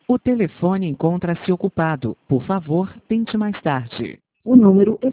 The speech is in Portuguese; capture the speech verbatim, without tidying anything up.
O telefone encontra-se ocupado. Por favor, tente mais tarde. O número